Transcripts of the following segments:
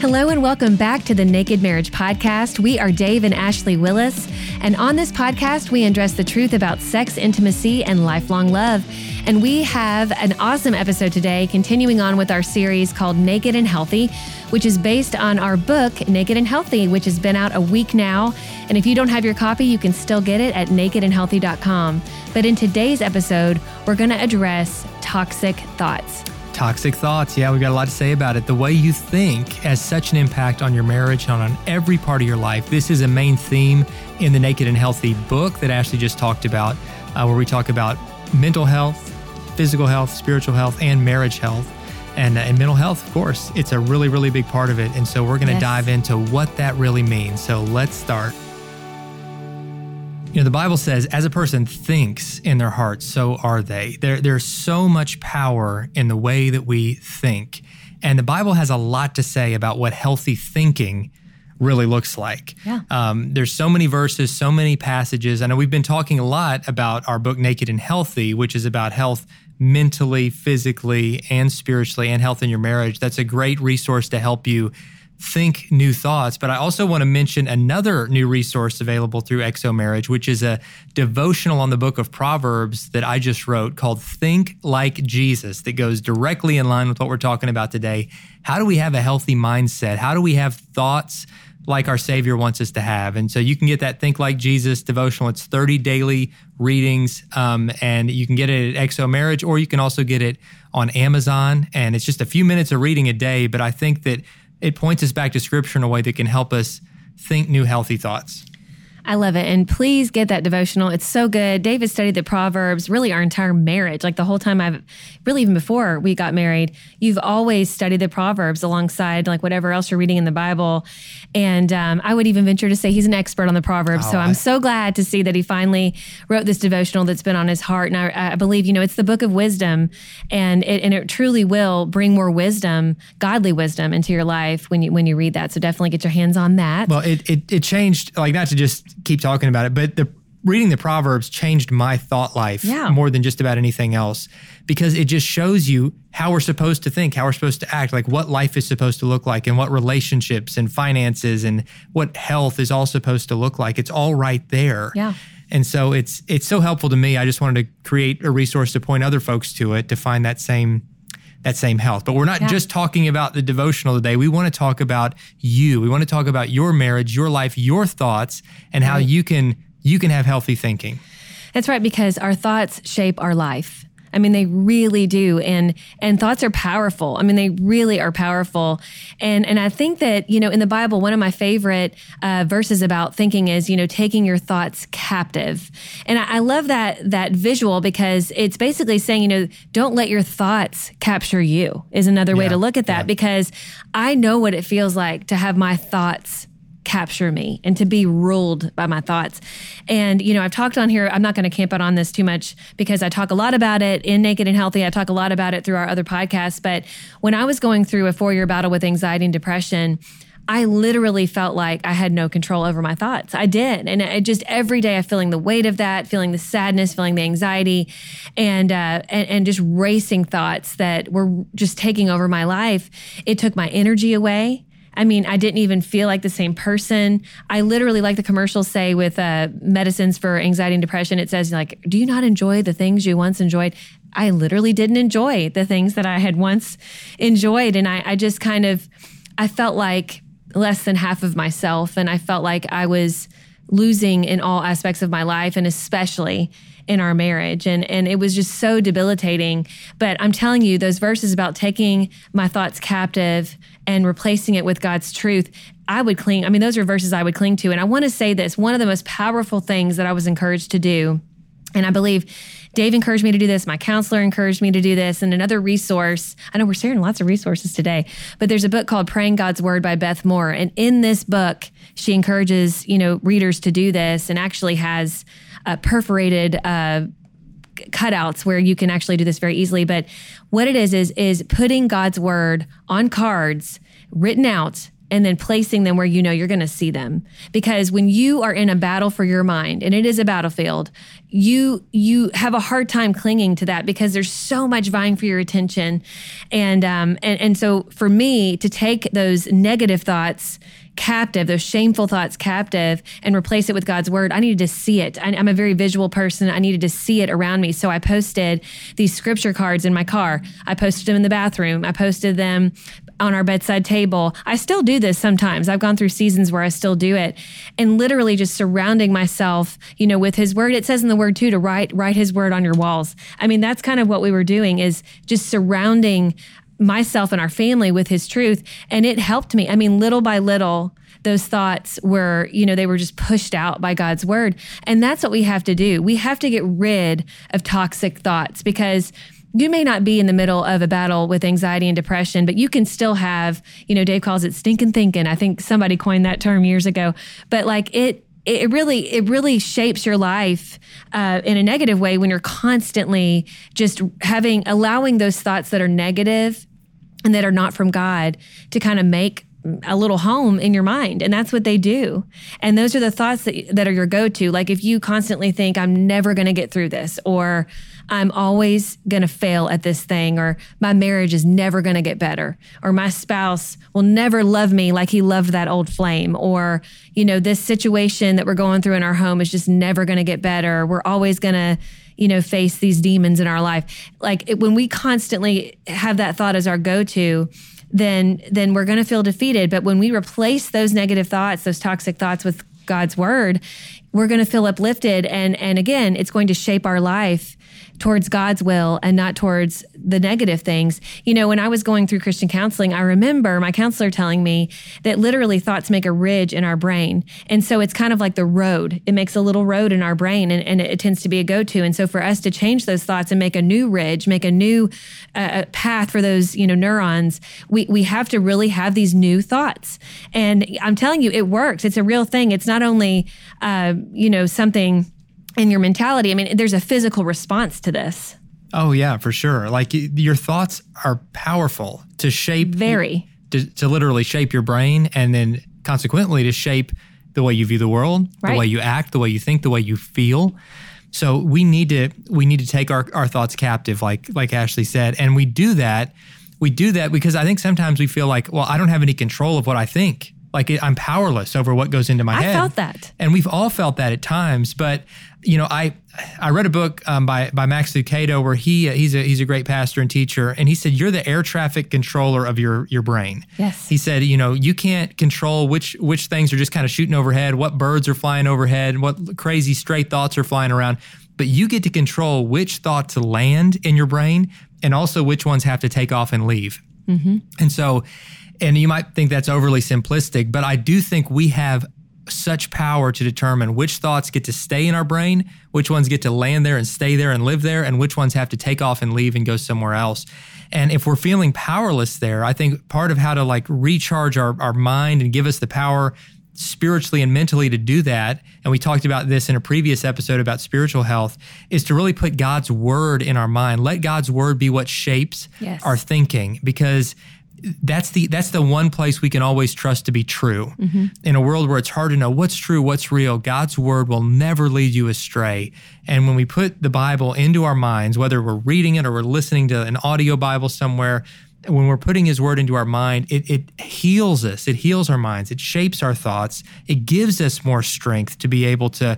Hello and welcome back to the Naked Marriage Podcast. We are Dave and Ashley Willis, and on this podcast, we address the truth about sex, intimacy, and lifelong love. And we have an awesome episode today, continuing on with our series called Naked and Healthy, which is based on our book, Naked and Healthy, which has been out a week now. And if you don't have your copy, you can still get it at nakedandhealthy.com. But in today's episode, we're going to address toxic thoughts. Toxic thoughts. Yeah, we've got a lot to say about it. The way you think has such an impact on your marriage and on every part of your life. This is a main theme in the Naked and Healthy book that Ashley just talked about, where we talk about mental health, physical health, spiritual health, and marriage health. And mental health, of course, it's a really, really big part of it. And so we're going to dive into what that really means. So let's start. You know, the Bible says, as a person thinks in their heart, so are they. There's so much power in the way that we think. And the Bible has a lot to say about what healthy thinking really looks like. Yeah. There's so many verses, so many passages. I know we've been talking a lot about our book, Naked and Healthy, which is about health mentally, physically, and spiritually, and health in your marriage. That's a great resource to help you think new thoughts. But I also want to mention another new resource available through XO Marriage, which is a devotional on the book of Proverbs that I just wrote called Think Like Jesus, that goes directly in line with what we're talking about today. How do we have a healthy mindset? How do we have thoughts like our Savior wants us to have? And so you can get that Think Like Jesus devotional. It's 30 daily readings, and you can get it at XO Marriage, or you can also get it on Amazon. And it's just a few minutes of reading a day, but I think that it points us back to Scripture in a way that can help us think new, healthy thoughts. I love it. And please get that devotional. It's so good. David studied the Proverbs really our entire marriage. Like the whole time really even before we got married, you've always studied the Proverbs alongside like whatever else you're reading in the Bible. And I would even venture to say he's an expert on the Proverbs. So I'm so glad to see that he finally wrote this devotional that's been on his heart. And I believe, it's the book of wisdom, and it truly will bring more wisdom, godly wisdom into your life when you read that. So definitely get your hands on that. Well, it changed, like, not to just keep talking about it, but reading the Proverbs changed my thought life more than just about anything else, because it just shows you how we're supposed to think, how we're supposed to act, like what life is supposed to look like, and what relationships and finances and what health is all supposed to look like. It's all right there. Yeah. And so it's so helpful to me. I just wanted to create a resource to point other folks to it to find that same health. But we're not just talking about the devotional today. We want to talk about you. We want to talk about your marriage, your life, your thoughts, and how you can have healthy thinking. That's right, because our thoughts shape our life. I mean, they really do. And thoughts are powerful. I mean, they really are powerful. And I think that, in the Bible, one of my favorite verses about thinking is, taking your thoughts captive. And I love that visual, because it's basically saying, don't let your thoughts capture you is another way to look at that, because I know what it feels like to have my thoughts capture me and to be ruled by my thoughts. And, I've talked on here, I'm not going to camp out on this too much because I talk a lot about it in Naked and Healthy. I talk a lot about it through our other podcasts. But when I was going through a 4-year battle with anxiety and depression, I literally felt like I had no control over my thoughts. I did. And I just every day I'm feeling the weight of that, feeling the sadness, feeling the anxiety, and just racing thoughts that were just taking over my life. It took my energy away. I mean, I didn't even feel like the same person. I literally, like the commercials say with medicines for anxiety and depression, it says, like, do you not enjoy the things you once enjoyed? I literally didn't enjoy the things that I had once enjoyed. And I just I felt like less than half of myself. And I felt like I was losing in all aspects of my life, and especially in our marriage. And it was just so debilitating. But I'm telling you, those verses about taking my thoughts captive and replacing it with God's truth, those are verses I would cling to. And I want to say this, one of the most powerful things that I was encouraged to do, and I believe Dave encouraged me to do this, my counselor encouraged me to do this, and another resource, I know we're sharing lots of resources today, but there's a book called Praying God's Word by Beth Moore. And in this book, she encourages, readers to do this, and actually has perforated cutouts where you can actually do this very easily. But what it is putting God's Word on cards, written out, and then placing them where you know you're going to see them. Because when you are in a battle for your mind, and it is a battlefield, you have a hard time clinging to that because there's so much vying for your attention. And so for me to take those negative thoughts captive, those shameful thoughts captive, and replace it with God's word, I needed to see it. I'm a very visual person. I needed to see it around me. So I posted these scripture cards in my car. I posted them in the bathroom. I posted them on our bedside table. I still do this sometimes. I've gone through seasons where I still do it, and literally just surrounding myself, with his word. It says in the word too, to write his word on your walls. I mean, that's kind of what we were doing, is just surrounding myself and our family with his truth. And it helped me. I mean, little by little, those thoughts were, they were just pushed out by God's word. And that's what we have to do. We have to get rid of toxic thoughts, because you may not be in the middle of a battle with anxiety and depression, but you can still have, Dave calls it stinking thinking. I think somebody coined that term years ago, but it really shapes your life in a negative way when you're constantly just allowing those thoughts that are negative and that are not from God to kind of make a little home in your mind. And that's what they do. And those are the thoughts that are your go-to. Like if you constantly think, I'm never going to get through this, or I'm always going to fail at this thing, or my marriage is never going to get better, or my spouse will never love me like he loved that old flame, or, this situation that we're going through in our home is just never going to get better. We're always going to, face these demons in our life. When we constantly have that thought as our go-to, then we're going to feel defeated. But when we replace those negative thoughts, those toxic thoughts with God's word, we're going to feel uplifted. And again, it's going to shape our life towards God's will and not towards the negative things. When I was going through Christian counseling, I remember my counselor telling me that literally thoughts make a ridge in our brain. And so it's kind of like the road. It makes a little road in our brain, and it tends to be a go-to. And so for us to change those thoughts and make a new ridge, make a new path for those, neurons, we have to really have these new thoughts. And I'm telling you, it works. It's a real thing. It's not only, something in your mentality. I mean, there's a physical response to this. Oh yeah, for sure. Your thoughts are powerful to shape, to literally shape your brain, and then consequently to shape the way you view the world, right, the way you act, the way you think, the way you feel. So we need to take our thoughts captive, like Ashley said. And we do that because I think sometimes we feel like, well, I don't have any control of what I think. I'm powerless over what goes into my head. I felt that. And we've all felt that at times. But, I read a book by Max Lucado where he's a great pastor and teacher. And he said, you're the air traffic controller of your brain. Yes. He said, you can't control which things are just kind of shooting overhead, what birds are flying overhead, what crazy stray thoughts are flying around. But you get to control which thought to land in your brain, and also which ones have to take off and leave. Mm-hmm. And you might think that's overly simplistic, but I do think we have such power to determine which thoughts get to stay in our brain, which ones get to land there and stay there and live there, and which ones have to take off and leave and go somewhere else. And if we're feeling powerless there, I think part of how to recharge our mind and give us the power spiritually and mentally to do that, and we talked about this in a previous episode about spiritual health, is to really put God's word in our mind. Let God's word be what shapes our thinking, because that's the one place we can always trust to be true. Mm-hmm. In a world where it's hard to know what's true, what's real, God's word will never lead you astray. And when we put the Bible into our minds, whether we're reading it or we're listening to an audio Bible somewhere, when we're putting his word into our mind, it heals us. It heals our minds. It shapes our thoughts. It gives us more strength to be able to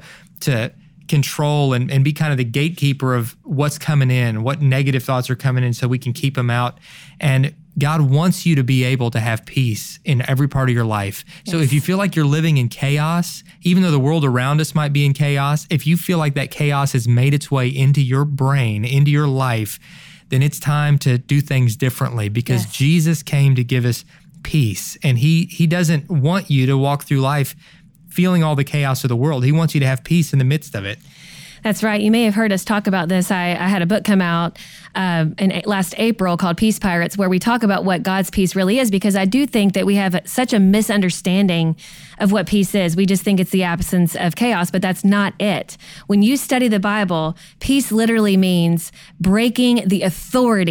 control and be kind of the gatekeeper of what's coming in, what negative thoughts are coming in, so we can keep them out. And God wants you to be able to have peace in every part of your life. Yes. So if you feel like you're living in chaos, even though the world around us might be in chaos, if you feel like that chaos has made its way into your brain, into your life, then it's time to do things differently, because Jesus came to give us peace. And he doesn't want you to walk through life feeling all the chaos of the world. He wants you to have peace in the midst of it. That's right. You may have heard us talk about this. I had a book come out in last April called Peace Pirates, where we talk about what God's peace really is, because I do think that we have such a misunderstanding of what peace is. We just think it's the absence of chaos, but that's not it. When you study the Bible, peace literally means breaking the authority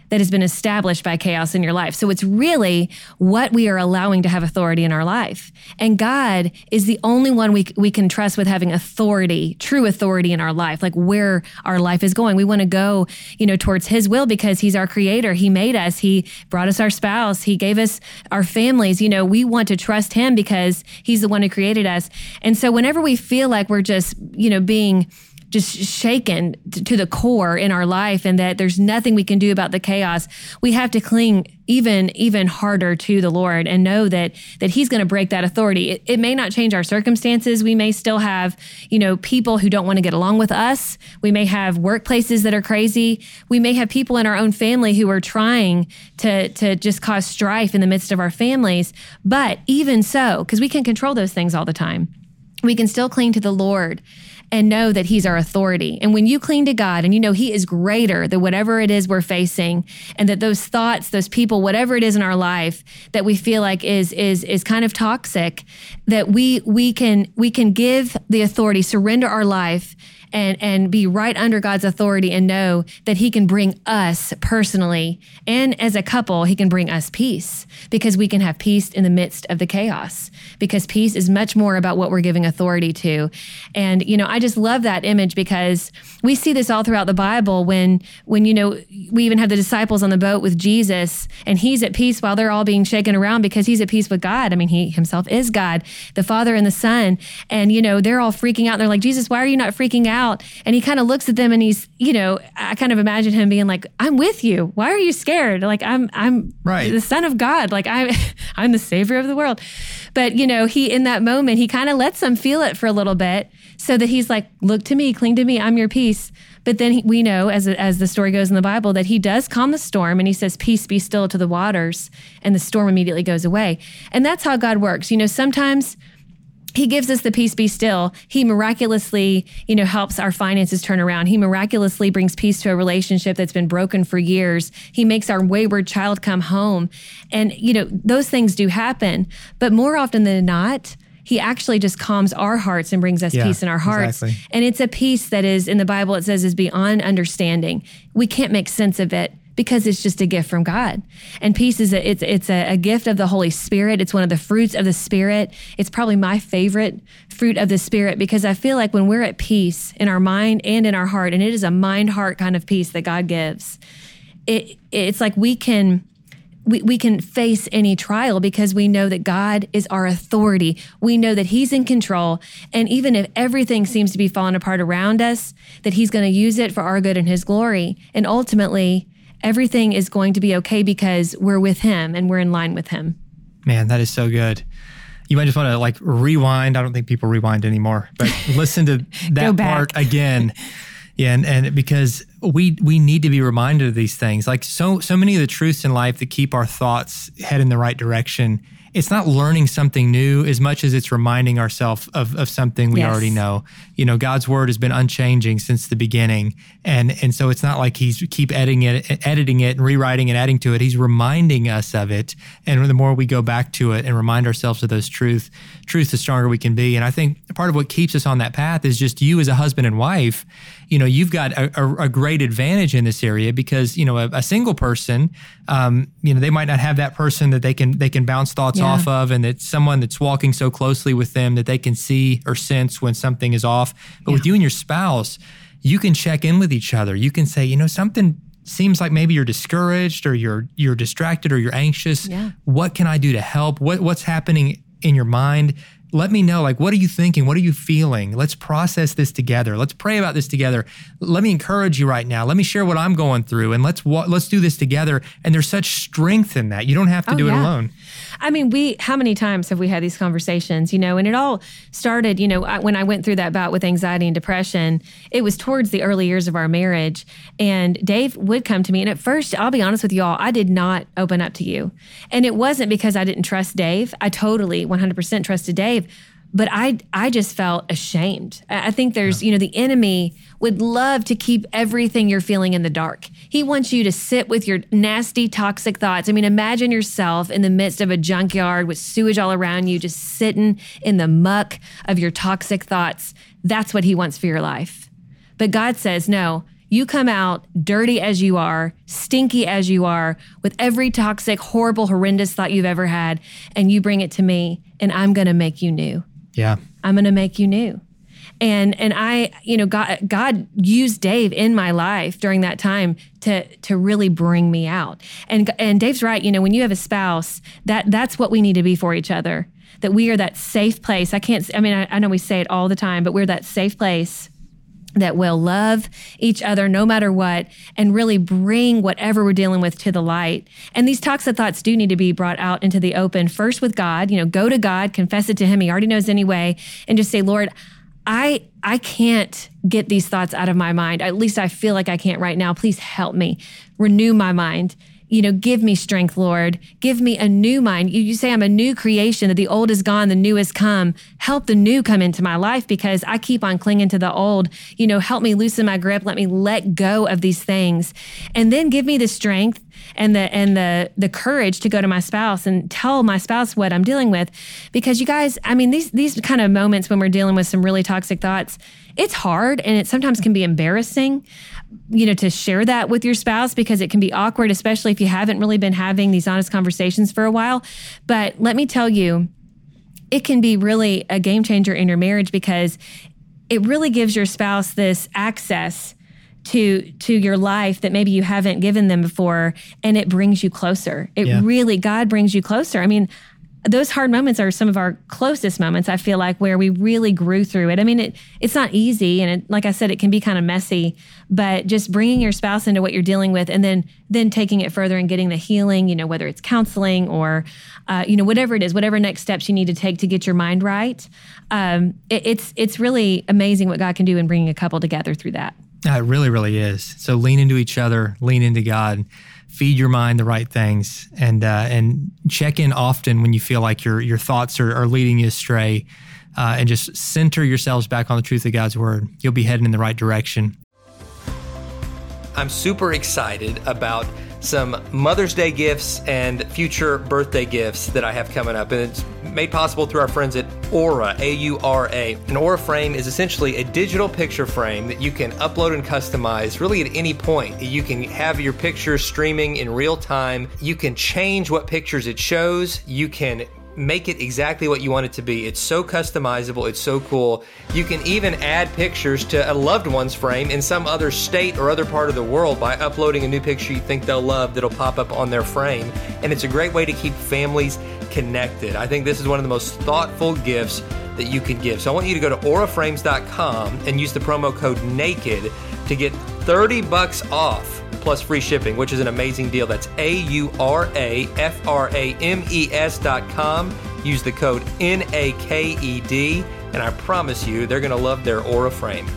that has been established by chaos in your life. So it's really what we are allowing to have authority in our life. And God is the only one we can trust with having authority, true authority in our life, like where our life is going. We want to go, towards his will because he's our creator. He made us. He brought us our spouse. He gave us our families. We want to trust him because he's the one who created us. And so whenever we feel like we're just, being just shaken to the core in our life and that there's nothing we can do about the chaos, we have to cling even harder to the Lord and know that he's going to break that authority. It may not change our circumstances. We may still have, people who don't want to get along with us. We may have workplaces that are crazy. We may have people in our own family who are trying to just cause strife in the midst of our families. But even so, because we can control those things all the time, we can still cling to the Lord and know that he's our authority. And when you cling to God and he is greater than whatever it is we're facing, and that those thoughts, those people, whatever it is in our life that we feel like is kind of toxic, that we can give the authority, surrender our life and be right under God's authority and know that he can bring us personally and as a couple, he can bring us peace because we can have peace in the midst of the chaos, because peace is much more about what we're giving authority to. And, I just love that image because we see this all throughout the Bible when we even have the disciples on the boat with Jesus and he's at peace while they're all being shaken around because he's at peace with God. I mean, he himself is God, the Father and the Son. And, they're all freaking out. And they're like, Jesus, why are you not freaking out? And he kind of looks at them and he's, I kind of imagine him being like, I'm with you. Why are you scared? Like, I'm right. The Son of God. Like, I'm the Savior of the world. But, he, in that moment, he kind of lets them feel it for a little bit so that he's like, look to me, cling to me, I'm your peace. But then we know, as the story goes in the Bible, that he does calm the storm and he says, peace be still to the waters, and the storm immediately goes away. And that's how God works. Sometimes he gives us the peace be still. He miraculously, helps our finances turn around. He miraculously brings peace to a relationship that's been broken for years. He makes our wayward child come home. And, those things do happen. But more often than not, he actually just calms our hearts and brings us peace in our hearts. Exactly. And it's a peace that is, in the Bible, it says is beyond understanding. We can't make sense of it because it's just a gift from God. And peace is it's a gift of the Holy Spirit. It's one of the fruits of the Spirit. It's probably my favorite fruit of the Spirit because I feel like when we're at peace in our mind and in our heart, and it is a mind-heart kind of peace that God gives, it's like we can face any trial because we know that God is our authority. We know that he's in control. And even if everything seems to be falling apart around us, that he's going to use it for our good and his glory. And ultimately, everything is going to be okay because we're with him and we're in line with him. Man, that is so good. You might just want to rewind. I don't think people rewind anymore, but listen to that part again. Yeah, and because we need to be reminded of these things. Like so many of the truths in life that keep our thoughts head in the right direction, it's not learning something new as much as it's reminding ourselves of something we already know. God's word has been unchanging since the beginning. And so it's not like he's keep editing it and rewriting and adding to it. He's reminding us of it. And the more we go back to it and remind ourselves of those truths, the stronger we can be. And I think part of what keeps us on that path is just you as a husband and wife. You've got a great advantage in this area because, a single person, they might not have that person that they can bounce thoughts off of, and it's someone that's walking so closely with them that they can see or sense when something is off. But with you and your spouse, you can check in with each other. You can say, something seems like maybe you're discouraged or you're distracted or you're anxious. Yeah. What can I do to help? What's happening in your mind? Let me know, what are you thinking? What are you feeling? Let's process this together. Let's pray about this together. Let me encourage you right now. Let me share what I'm going through, and let's do this together. And there's such strength in that. You don't have to do it alone. I mean, how many times have we had these conversations, and it all started, when I went through that bout with anxiety and depression, it was towards the early years of our marriage. And Dave would come to me. And at first, I'll be honest with you all, I did not open up to you. And it wasn't because I didn't trust Dave. I totally 100% trusted Dave. But I just felt ashamed. I think there's, the enemy would love to keep everything you're feeling in the dark. He wants you to sit with your nasty, toxic thoughts. I mean, imagine yourself in the midst of a junkyard with sewage all around you, just sitting in the muck of your toxic thoughts. That's what he wants for your life. But God says, no, You come out dirty as you are, stinky as you are, with every toxic, horrible, horrendous thought you've ever had, and you bring it to me, and I'm going to make you new. Yeah. I'm going to make you new. And I, God used Dave in my life during that time to really bring me out. And Dave's right. When you have a spouse, that's what we need to be for each other. That we are that safe place. I know we say it all the time, but we're that safe place that will love each other no matter what, and really bring whatever we're dealing with to the light. And these toxic thoughts do need to be brought out into the open, first with God. Go to God, confess it to him. He already knows anyway. And just say, Lord, I can't get these thoughts out of my mind. At least I feel like I can't right now. Please help me. Renew my mind. Give me strength, Lord. Give me a new mind. You say I'm a new creation, that the old is gone, the new has come. Help the new come into my life, because I keep on clinging to the old. Help me loosen my grip. Let me let go of these things. And then give me the strength and the courage to go to my spouse and tell my spouse what I'm dealing with. Because you guys, these kind of moments when we're dealing with some really toxic thoughts, it's hard, and it sometimes can be embarrassing, to share that with your spouse, because it can be awkward, especially if you haven't really been having these honest conversations for a while. But let me tell you, it can be really a game changer in your marriage, because it really gives your spouse this access to your life that maybe you haven't given them before, and it brings you closer. God brings you closer. Those hard moments are some of our closest moments, I feel like, where we really grew through it. It's not easy. And like I said, it can be kind of messy, but just bringing your spouse into what you're dealing with, and then taking it further and getting the healing, whether it's counseling or, whatever it is, whatever next steps you need to take to get your mind right. It's really amazing what God can do in bringing a couple together through that. It really, really is. So lean into each other, lean into God, feed your mind the right things, and check in often when you feel like your thoughts are leading you astray, and just center yourselves back on the truth of God's word. You'll be heading in the right direction. I'm super excited about some Mother's Day gifts and future birthday gifts that I have coming up. And it's made possible through our friends at Aura, A-U-R-A. An Aura frame is essentially a digital picture frame that you can upload and customize really at any point. You can have your pictures streaming in real time. You can change what pictures it shows. You can make it exactly what you want it to be. It's so customizable. It's so cool. You can even add pictures to a loved one's frame in some other state or other part of the world by uploading a new picture you think they'll love that'll pop up on their frame. And it's a great way to keep families connected. I think this is one of the most thoughtful gifts that you could give. So I want you to go to auraframes.com and use the promo code NAKED to get $30 off plus free shipping, which is an amazing deal. That's auraframes.com. Use the code NAKED, and I promise you, they're going to love their Aura frame.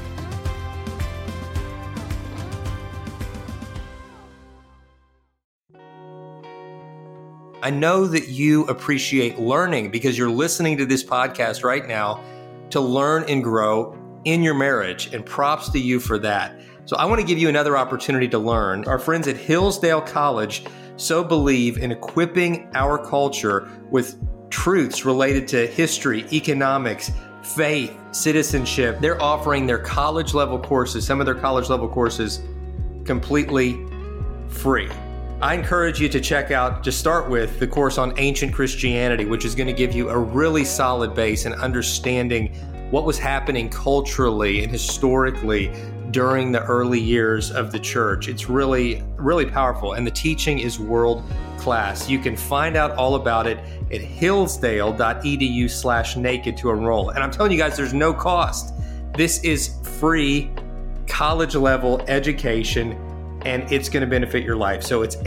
I know that you appreciate learning because you're listening to this podcast right now to learn and grow in your marriage, and props to you for that. So I want to give you another opportunity to learn. Our friends at Hillsdale College so believe in equipping our culture with truths related to history, economics, faith, citizenship. They're offering their college level courses, some of their college level courses, completely free. I encourage you to check out, just start with the course on ancient Christianity, which is going to give you a really solid base in understanding what was happening culturally and historically during the early years of the church. It's really, really powerful, and the teaching is world class. You can find out all about it at hillsdale.edu/naked to enroll. And I'm telling you guys, there's no cost. This is free college level education, and it's going to benefit your life. So it's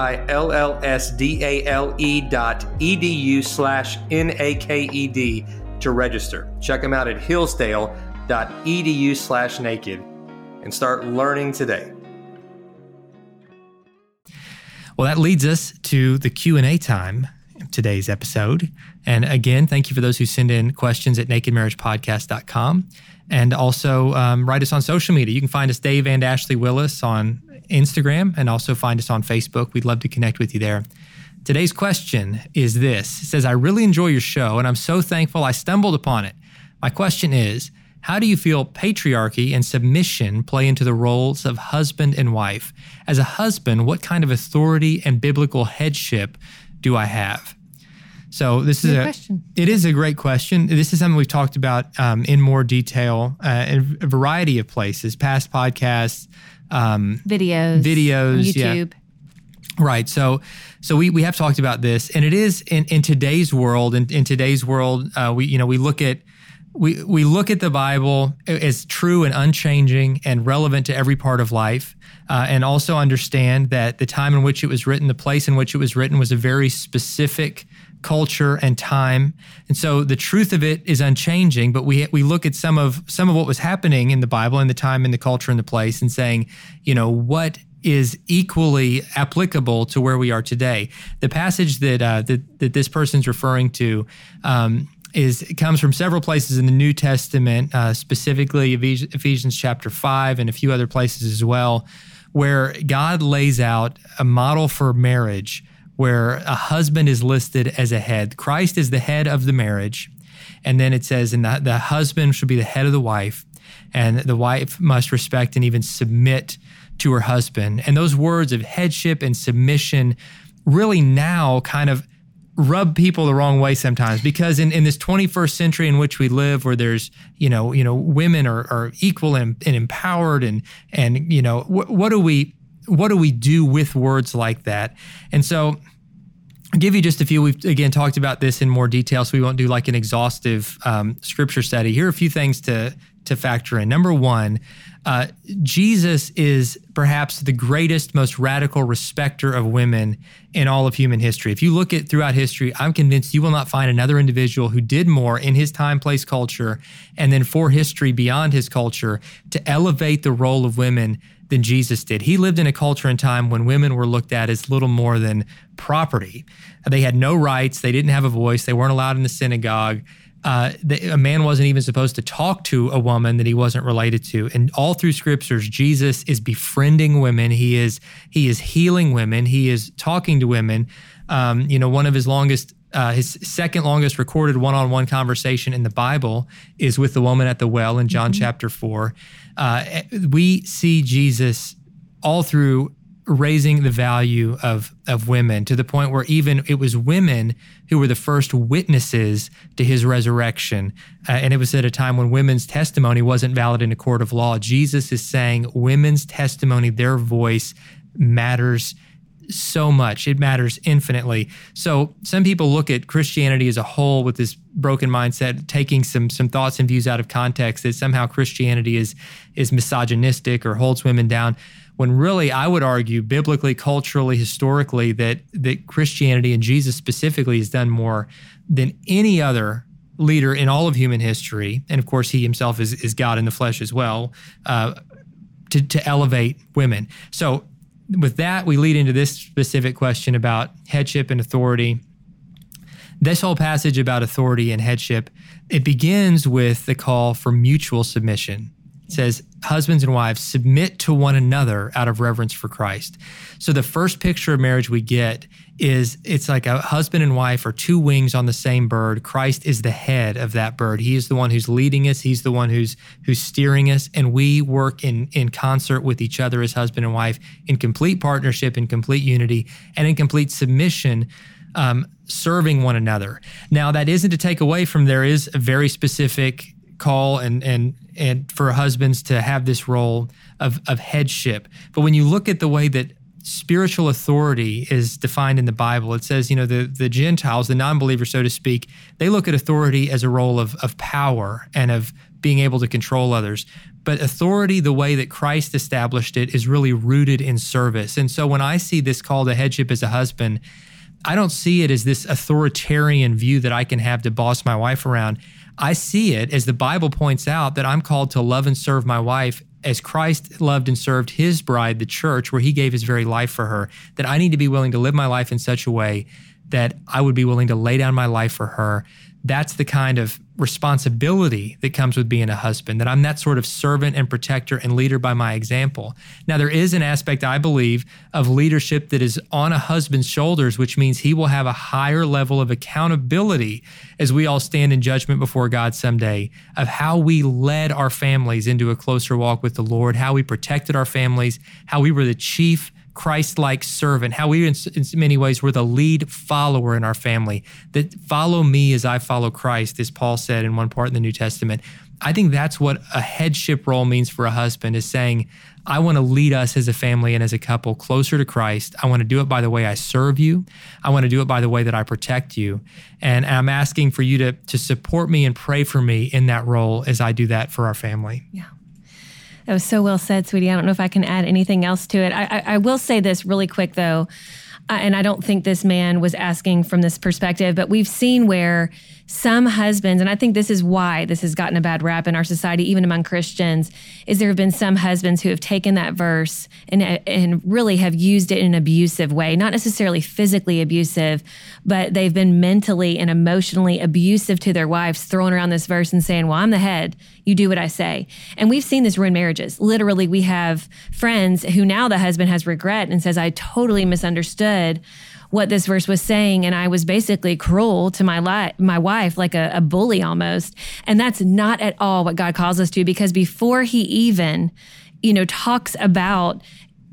hillsdale.edu/naked to register. Check them out at hillsdale.edu/naked. and start learning today. Well, that leads us to the Q&A time of today's episode. And again, thank you for those who send in questions at nakedmarriagepodcast.com. And also write us on social media. You can find us, Dave and Ashley Willis, on Instagram, and also find us on Facebook. We'd love to connect with you there. Today's question is this. It says, I really enjoy your show, and I'm so thankful I stumbled upon it. My question is, how do you feel patriarchy and submission play into the roles of husband and wife? As a husband, what kind of authority and biblical headship do I have? So this is Good question. It is a great question. This is something we've talked about in more detail in a variety of places, past podcasts, videos, YouTube. Yeah. Right. So we have talked about this, and it is in today's world. In today's world, we look at the Bible as true and unchanging and relevant to every part of life, and also understand that the time in which it was written, the place in which it was written, was a very specific culture and time. And so the truth of it is unchanging, but we look at some of what was happening in the Bible in the time, in the culture, and the place, and saying, what is equally applicable to where we are today. The passage that this person's referring to comes from several places in the New Testament, specifically Ephesians chapter 5 and a few other places as well, where God lays out a model for marriage where a husband is listed as a head. Christ is the head of the marriage. And then it says, and the husband should be the head of the wife, and the wife must respect and even submit to her husband. And those words of headship and submission really now kind of rub people the wrong way sometimes, because in this 21st century in which we live, where there's, women are equal and empowered, and what do we do with words like that? And so I'll give you just a few. We've, again, talked about this in more detail, so we won't do like an exhaustive scripture study. Here are a few things to factor in. Number one, Jesus is perhaps the greatest, most radical respecter of women in all of human history. If you look at throughout history, I'm convinced you will not find another individual who did more in his time, place, culture, and then for history beyond his culture to elevate the role of women than Jesus did. He lived in a culture and time when women were looked at as little more than property. They had no rights. They didn't have a voice. They weren't allowed in the synagogue. A man wasn't even supposed to talk to a woman that he wasn't related to. And all through scriptures, Jesus is befriending women. He is healing women. He is talking to women. One of his second longest recorded one-on-one conversation in the Bible is with the woman at the well in John chapter 4. We see Jesus all through raising the value of women, to the point where even it was women who were the first witnesses to his resurrection. And it was at a time when women's testimony wasn't valid in a court of law. Jesus is saying women's testimony, their voice matters so much. It matters infinitely. So some people look at Christianity as a whole with this broken mindset, taking some thoughts and views out of context, that somehow Christianity is misogynistic or holds women down, when really I would argue biblically, culturally, historically, that Christianity, and Jesus specifically, has done more than any other leader in all of human history. And of course, he himself is God in the flesh as well, to elevate women. So with that, we lead into this specific question about headship and authority. This whole passage about authority and headship, it begins with the call for mutual submission. It says, husbands and wives, submit to one another out of reverence for Christ. So the first picture of marriage we get is, it's like a husband and wife are two wings on the same bird. Christ is the head of that bird. He is the one who's leading us. He's the one who's steering us. And we work in concert with each other as husband and wife, in complete partnership, in complete unity, and in complete submission, serving one another. Now, that isn't to take away from, there is a very specific call and for husbands to have this role of headship. But when you look at the way that spiritual authority is defined in the Bible, it says, the Gentiles, the non-believers, so to speak, they look at authority as a role of power and of being able to control others. But authority, the way that Christ established it, is really rooted in service. And so when I see this call to headship as a husband, I don't see it as this authoritarian view that I can have to boss my wife around. I see it, as the Bible points out, that I'm called to love and serve my wife as Christ loved and served his bride, the church, where he gave his very life for her, that I need to be willing to live my life in such a way that I would be willing to lay down my life for her, that's the kind of responsibility that comes with being a husband, that I'm that sort of servant and protector and leader by my example. Now, there is an aspect, I believe, of leadership that is on a husband's shoulders, which means he will have a higher level of accountability as we all stand in judgment before God someday of how we led our families into a closer walk with the Lord, how we protected our families, how we were the chief Christ-like servant, how we in many ways were the lead follower in our family, that follow me as I follow Christ, as Paul said in one part in the New Testament. I think that's what a headship role means for a husband, is saying, I want to lead us as a family and as a couple closer to Christ. I want to do it by the way I serve you. I want to do it by the way that I protect you. And I'm asking for you to support me and pray for me in that role as I do that for our family. Yeah. That was so well said, sweetie. I don't know if I can add anything else to it. I will say this really quick, though, and I don't think this man was asking from this perspective, but we've seen where some husbands, and I think this is why this has gotten a bad rap in our society, even among Christians, is there have been some husbands who have taken that verse and really have used it in an abusive way, not necessarily physically abusive, but they've been mentally and emotionally abusive to their wives, throwing around this verse and saying, well, I'm the head, you do what I say. And we've seen this ruin marriages. Literally, we have friends who now the husband has regret and says, I totally misunderstood what this verse was saying, and I was basically cruel to my wife, like a bully almost. And that's not at all what God calls us to, because before he even, talks about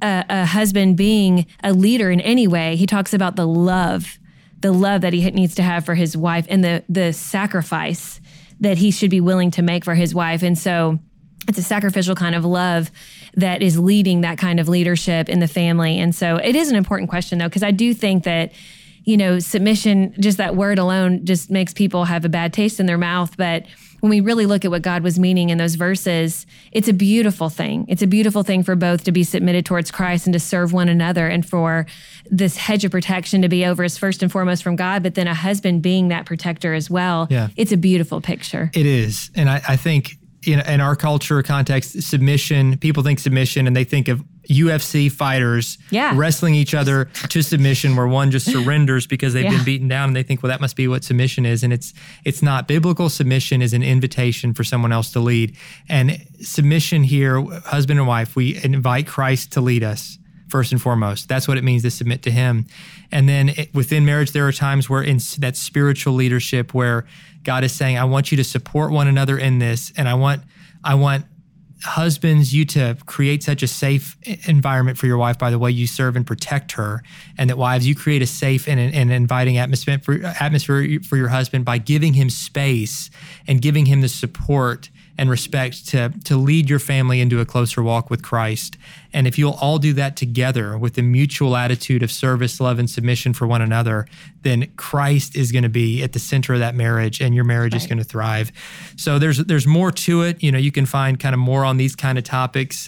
a husband being a leader in any way, he talks about the love that he needs to have for his wife and the sacrifice that he should be willing to make for his wife. And so it's a sacrificial kind of love that is leading that kind of leadership in the family. And so it is an important question, though, because I do think that, submission, just that word alone just makes people have a bad taste in their mouth. But when we really look at what God was meaning in those verses, it's a beautiful thing. It's a beautiful thing for both to be submitted towards Christ and to serve one another, and for this hedge of protection to be over us first and foremost from God, but then a husband being that protector as well. Yeah. It's a beautiful picture. It is. And I think in our culture context, submission, people think submission and they think of UFC fighters wrestling each other to submission, where one just surrenders because they've been beaten down, and they think, well, that must be what submission is. And it's not. Biblical submission is an invitation for someone else to lead. And submission here, husband and wife, we invite Christ to lead us first and foremost. That's what it means to submit to him. And then within marriage, there are times where in that spiritual leadership where God is saying, I want you to support one another in this. And I want husbands, you to create such a safe environment for your wife by the way you serve and protect her. And that wives, you create a safe and inviting atmosphere for your husband by giving him space and giving him the support and respect to lead your family into a closer walk with Christ. And if you'll all do that together with the mutual attitude of service, love, and submission for one another, then Christ is going to be at the center of that marriage, and your marriage is going to thrive. So there's more to it. You can find kind of more on these kind of topics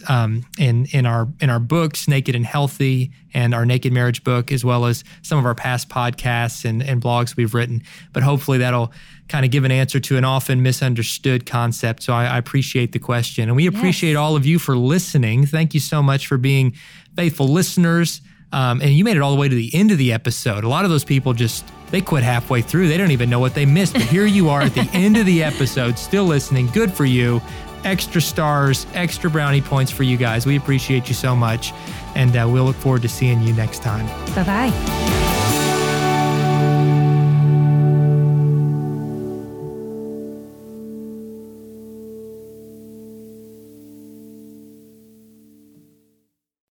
in our books, Naked and Healthy, and our Naked Marriage book, as well as some of our past podcasts and blogs we've written. But hopefully that'll kind of give an answer to an often misunderstood concept. So I appreciate the question. And we appreciate all of you for listening. Thank you so much for being faithful listeners. And you made it all the way to the end of the episode. A lot of those people they quit halfway through. They don't even know what they missed. But here you are at the end of the episode, still listening. Good for you. Extra stars, extra brownie points for you guys. We appreciate you so much. And we'll look forward to seeing you next time. Bye-bye.